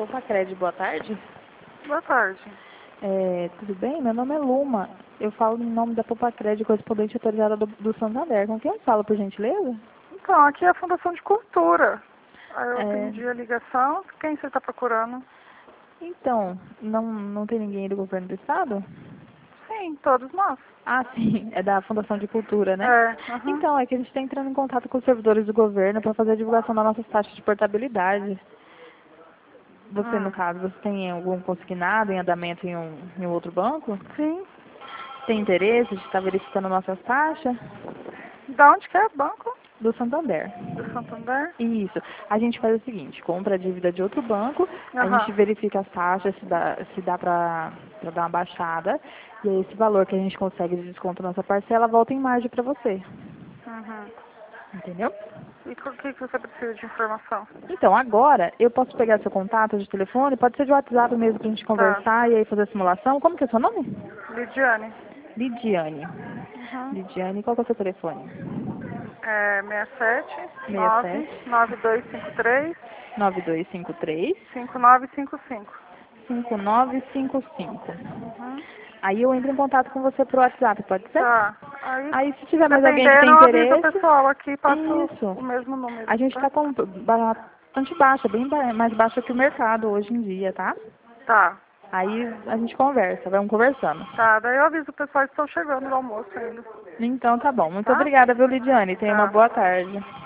Popacred, boa tarde. Boa tarde. Tudo bem? Meu nome é Luma. Eu falo em nome da Popacred, correspondente autorizada do Santander. Com quem eu falo, por gentileza? Então, aqui é a Fundação de Cultura. Aí eu É, atendi a ligação. Quem você está procurando? Então, não tem ninguém do governo do estado? Sim, todos nós. Ah, sim, é da Fundação de Cultura, né? Aham. Então, é que a gente está entrando em contato com os servidores do governo para fazer a divulgação das nossas taxas de portabilidade. Você, no caso, você tem algum consignado em andamento em um outro banco? Sim. Tem interesse de estar verificando nossas taxas? Da onde que é? Banco? Do Santander. Do Santander? Isso. A gente faz o seguinte, compra a dívida de outro banco, a gente Aham. verifica as taxas, se dá para dar uma baixada, e aí esse valor que a gente consegue de desconto na nossa parcela volta em margem para você. Uhum. Entendeu? E o que você precisa de informação? Então, agora, eu posso pegar seu contato de telefone, pode ser de WhatsApp mesmo pra gente Tá. conversar e aí fazer a simulação. Como que é o seu nome? Lidiane. Lidiane. Uhum. Lidiane, qual que é o seu telefone? É 67 9 67 9253 9253 5955. 5955. Uhum. Aí eu entro em contato com você pro WhatsApp, pode ser? Tá. Aí, Aí se tiver mais alguém que dependendo, tem eu aviso o interesse, pessoal aqui e passo isso. o mesmo número, A gente tá? está com bastante baixa, mais baixa que o mercado hoje em dia, tá? Tá. Aí a gente conversa, vamos conversando. Tá, daí eu aviso o pessoal que estão chegando no almoço ainda. Então tá bom. Muito Tá? obrigada, viu, Lidiane? Tenha uma Tá. boa tarde.